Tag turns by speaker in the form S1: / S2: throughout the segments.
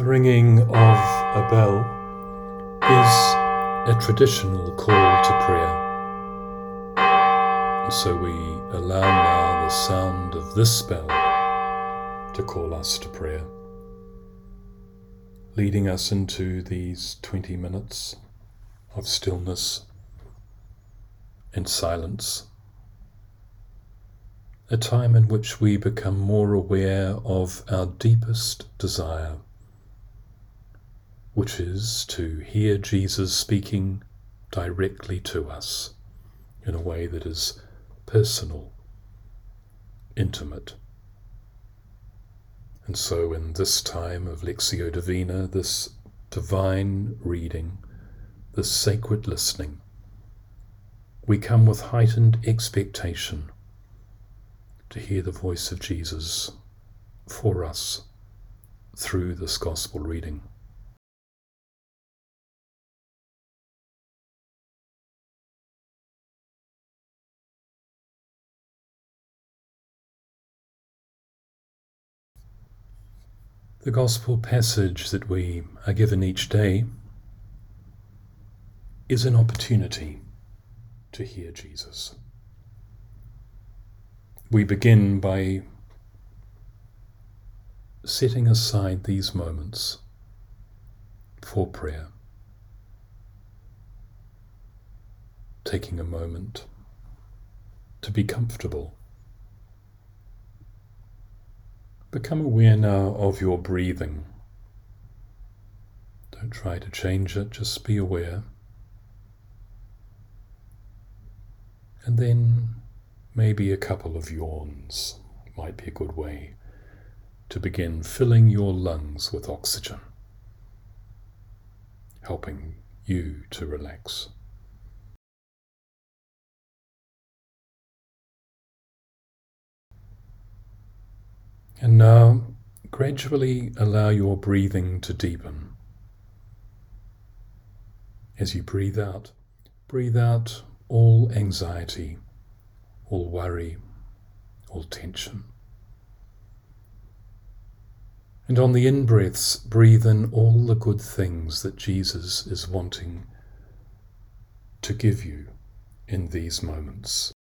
S1: The ringing of a bell is a traditional call to prayer. And so we allow now the sound of this bell to call us to prayer, leading us into these 20 minutes of stillness and silence, a time in which we become more aware of our deepest desire, which is to hear Jesus speaking directly to us in a way that is personal, intimate. And so in this time of Lectio Divina, this divine reading, this sacred listening, we come with heightened expectation to hear the voice of Jesus for us through this gospel reading. The gospel passage that we are given each day is an opportunity to hear Jesus. We begin by setting aside these moments for prayer, taking a moment to be comfortable. Become aware now of your breathing. Don't try to change it, just be aware. And then maybe a couple of yawns might be a good way to begin filling your lungs with oxygen, helping you to relax. And now, gradually allow your breathing to deepen. As you breathe out all anxiety, all worry, all tension. And on the in-breaths, breathe in all the good things that Jesus is wanting to give you in these moments.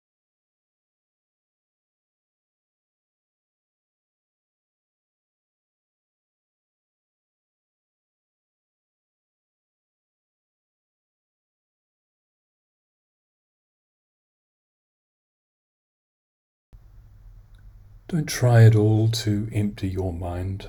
S1: Don't try at all to empty your mind.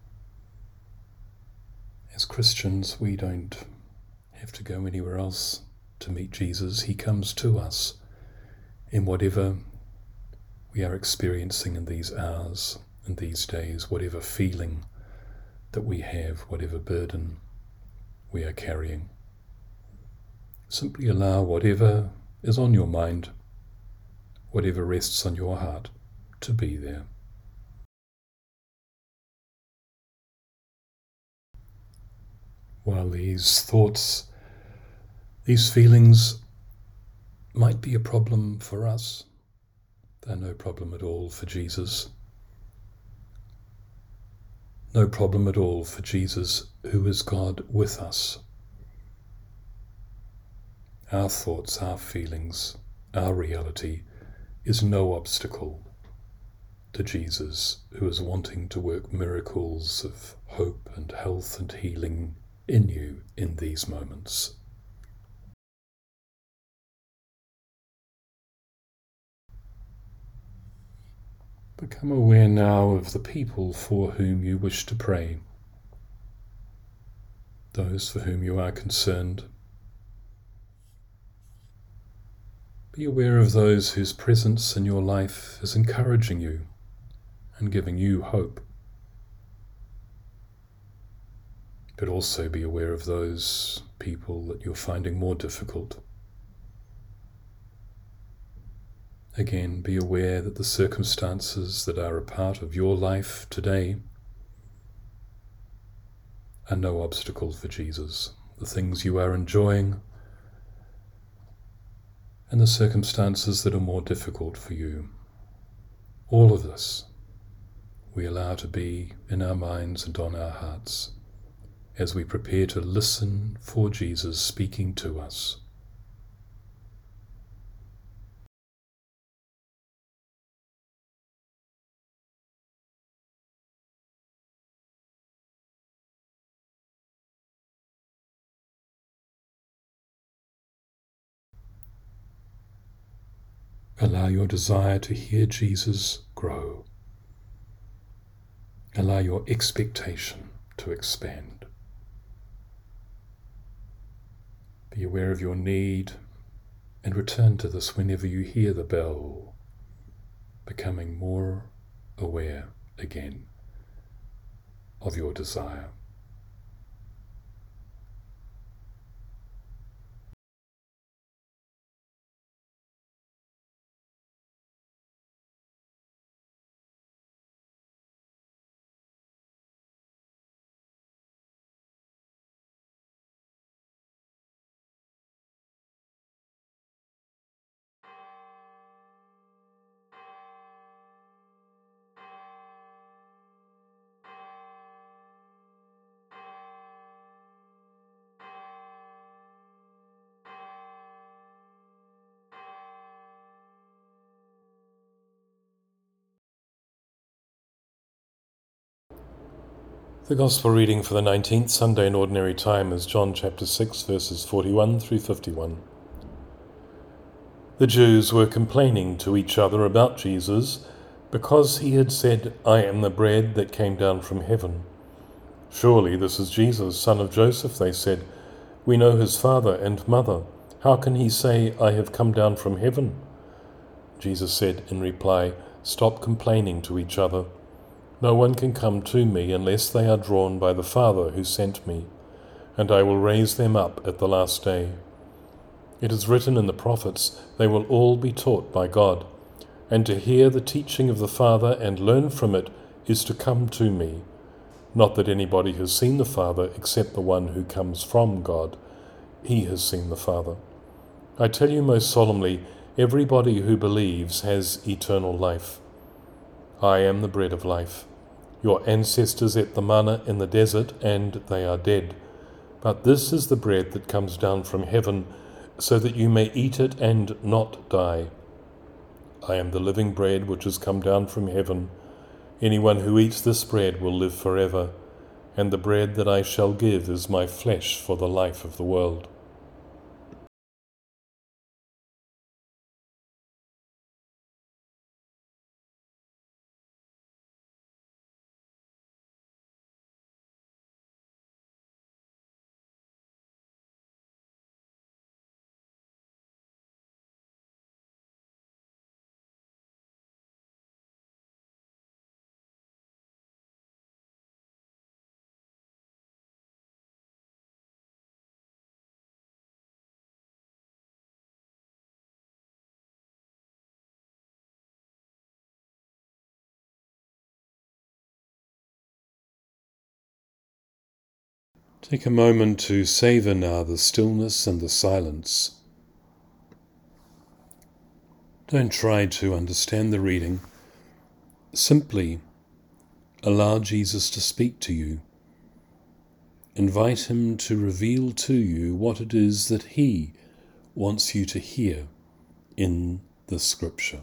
S1: As Christians, we don't have to go anywhere else to meet Jesus. He comes to us in whatever we are experiencing in these hours and these days, whatever feeling that we have, whatever burden we are carrying. Simply allow whatever is on your mind, whatever rests on your heart, to be there. While these thoughts, these feelings might be a problem for us, they're no problem at all for Jesus. No problem at all for Jesus, who is God with us. Our thoughts, our feelings, our reality is no obstacle to Jesus, who is wanting to work miracles of hope and health and healing in you in these moments. Become aware now of the people for whom you wish to pray, those for whom you are concerned. Be aware of those whose presence in your life is encouraging you and giving you hope. But also be aware of those people that you're finding more difficult. Again, be aware that the circumstances that are a part of your life today are no obstacle for Jesus. The things you are enjoying and the circumstances that are more difficult for you. All of this we allow to be in our minds and on our hearts as we prepare to listen for Jesus speaking to us. Allow your desire to hear Jesus grow. Allow your expectation to expand. Be aware of your need and return to this whenever you hear the bell, becoming more aware again of your desire. The Gospel reading for the 19th Sunday in Ordinary Time is John chapter 6, verses 41 through 51. The Jews were complaining to each other about Jesus because he had said, "I am the bread that came down from heaven." "Surely this is Jesus, son of Joseph," they said. "We know his father and mother. How can he say, 'I have come down from heaven'?" Jesus said in reply, "Stop complaining to each other. No one can come to me unless they are drawn by the Father who sent me, and I will raise them up at the last day. It is written in the prophets, they will all be taught by God, and to hear the teaching of the Father and learn from it is to come to me. Not that anybody has seen the Father except the one who comes from God. He has seen the Father. I tell you most solemnly, everybody who believes has eternal life. I am the bread of life. Your ancestors ate the manna in the desert, and they are dead. But this is the bread that comes down from heaven, so that you may eat it and not die. I am the living bread which has come down from heaven. Anyone who eats this bread will live forever, and the bread that I shall give is my flesh for the life of the world." Take a moment to savor now the stillness and the silence. Don't try to understand the reading. Simply allow Jesus to speak to you. Invite him to reveal to you what it is that he wants you to hear in the Scripture.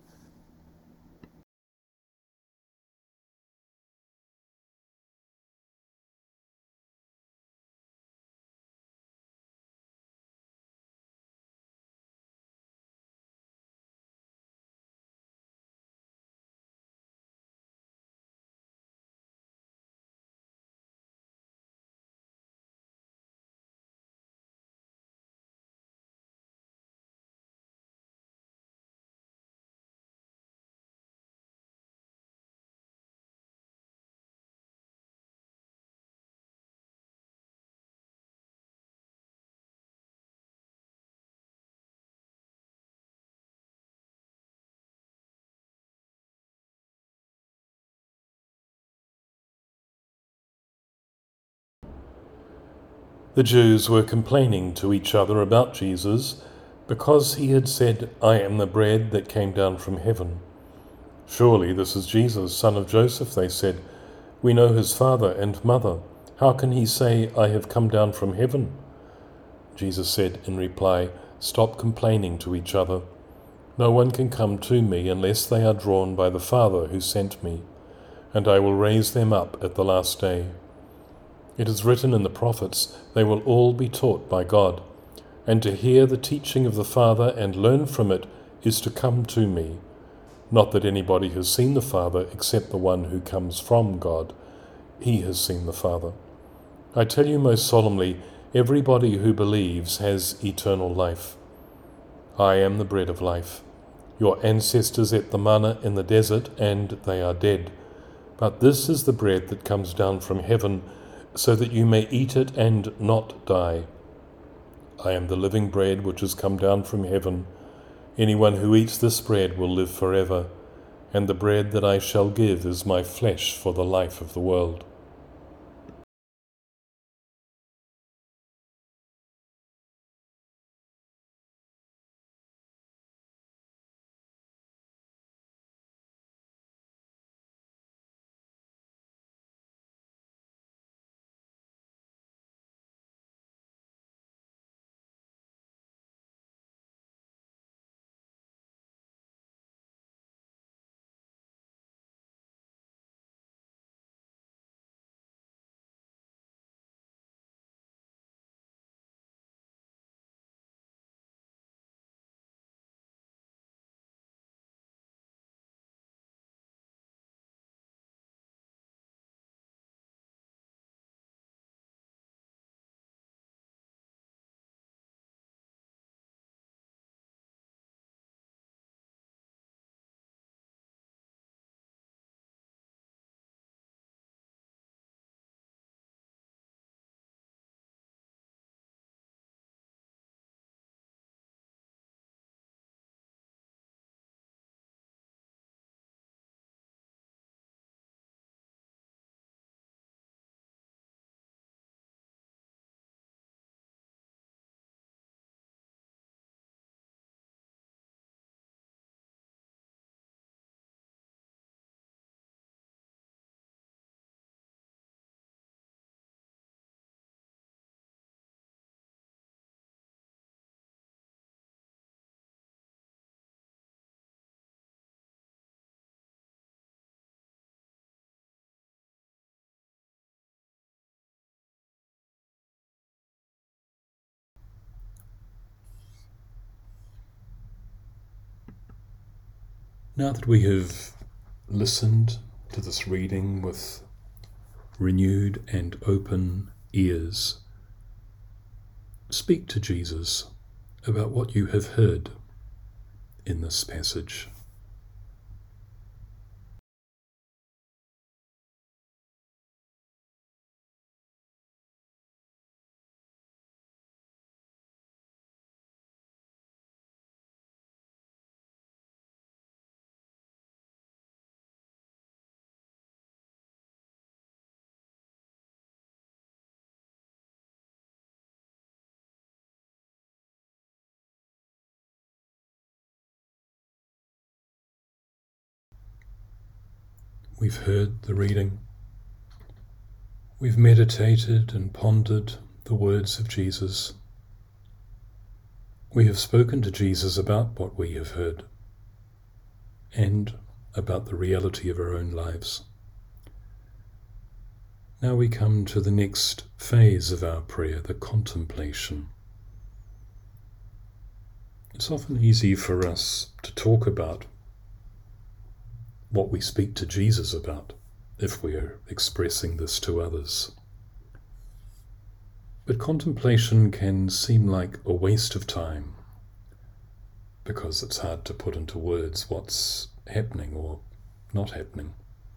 S1: The Jews were complaining to each other about Jesus because he had said, "I am the bread that came down from heaven." "Surely this is Jesus, son of Joseph," they said. "We know his father and mother. How can he say, 'I have come down from heaven'?" Jesus said in reply, "Stop complaining to each other. No one can come to me unless they are drawn by the Father who sent me, and I will raise them up at the last day. It is written in the prophets, they will all be taught by God, and to hear the teaching of the Father and learn from it is to come to me. Not that anybody has seen the Father except the one who comes from God. He has seen the Father. I tell you most solemnly, everybody who believes has eternal life. I am the bread of life. Your ancestors ate the manna in the desert, and they are dead. But this is the bread that comes down from heaven, so that you may eat it and not die. I am the living bread which has come down from heaven. Anyone who eats this bread will live forever, and the bread that I shall give is my flesh for the life of the world." Now that we have listened to this reading with renewed and open ears, speak to Jesus about what you have heard in this passage. We've heard the reading. We've meditated and pondered the words of Jesus. We have spoken to Jesus about what we have heard and about the reality of our own lives. Now we come to the next phase of our prayer, the contemplation. It's often easy for us to talk about what we speak to Jesus about if we are expressing this to others. But contemplation can seem like a waste of time because it's hard to put into words what's happening or not happening.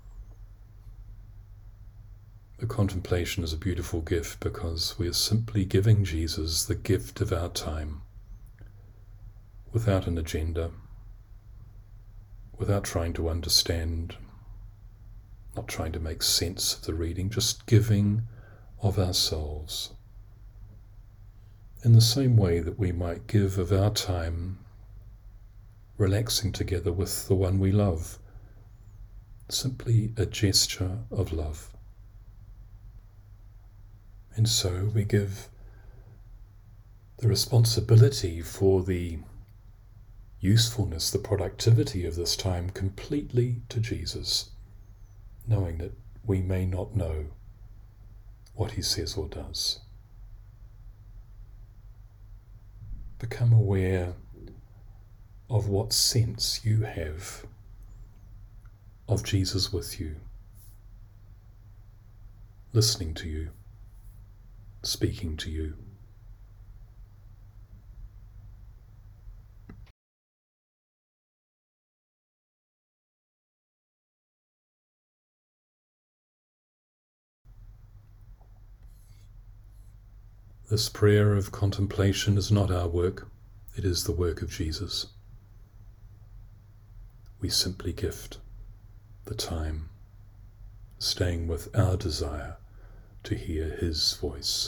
S1: The contemplation is a beautiful gift because we are simply giving Jesus the gift of our time without an agenda, without trying to understand, not trying to make sense of the reading, just giving of ourselves. In the same way that we might give of our time relaxing together with the one we love, simply a gesture of love. And so we give the responsibility for the usefulness, the productivity of this time completely to Jesus, knowing that we may not know what he says or does. Become aware of what sense you have of Jesus with you, listening to you, speaking to you. This prayer of contemplation is not our work, it is the work of Jesus. We simply gift the time, staying with our desire to hear his voice.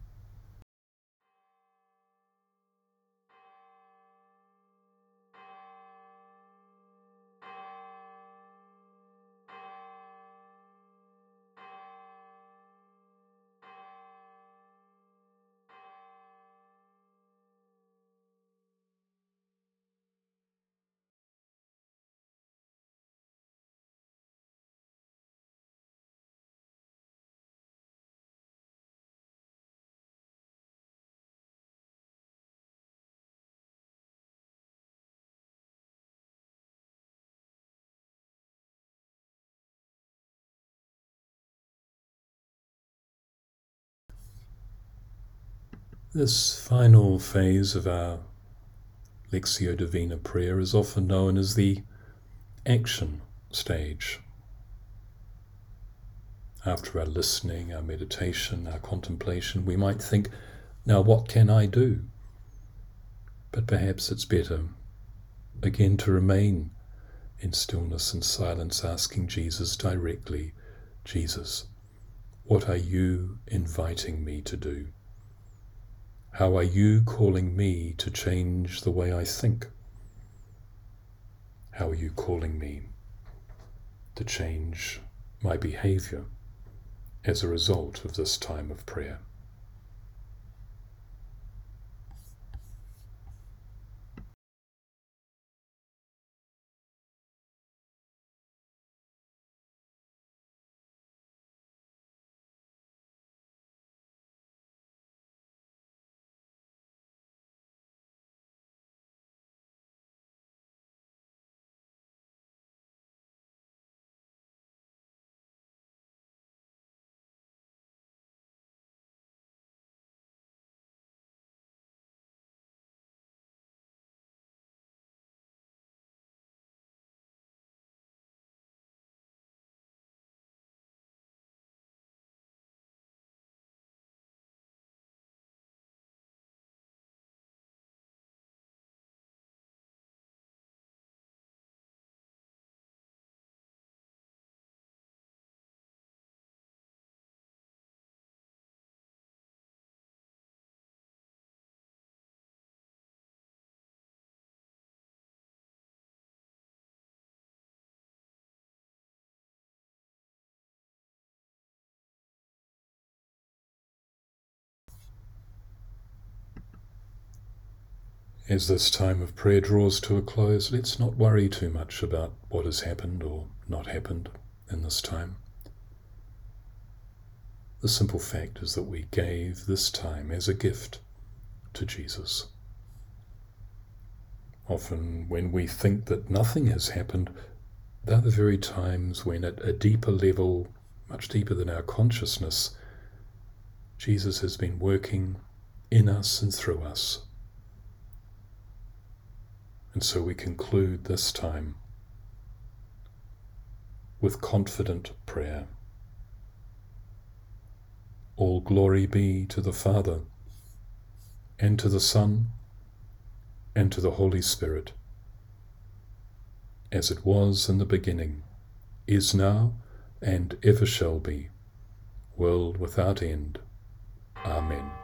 S1: This final phase of our Lectio Divina prayer is often known as the action stage. After our listening, our meditation, our contemplation, we might think, now what can I do? But perhaps it's better, again, to remain in stillness and silence, asking Jesus directly, Jesus, what are you inviting me to do? How are you calling me to change the way I think? How are you calling me to change my behavior as a result of this time of prayer? As this time of prayer draws to a close, let's not worry too much about what has happened or not happened in this time. The simple fact is that we gave this time as a gift to Jesus. Often when we think that nothing has happened, they're the very times when at a deeper level, much deeper than our consciousness, Jesus has been working in us and through us. And so we conclude this time with confident prayer. All glory be to the Father, and to the Son, and to the Holy Spirit, as it was in the beginning, is now, and ever shall be, world without end. Amen.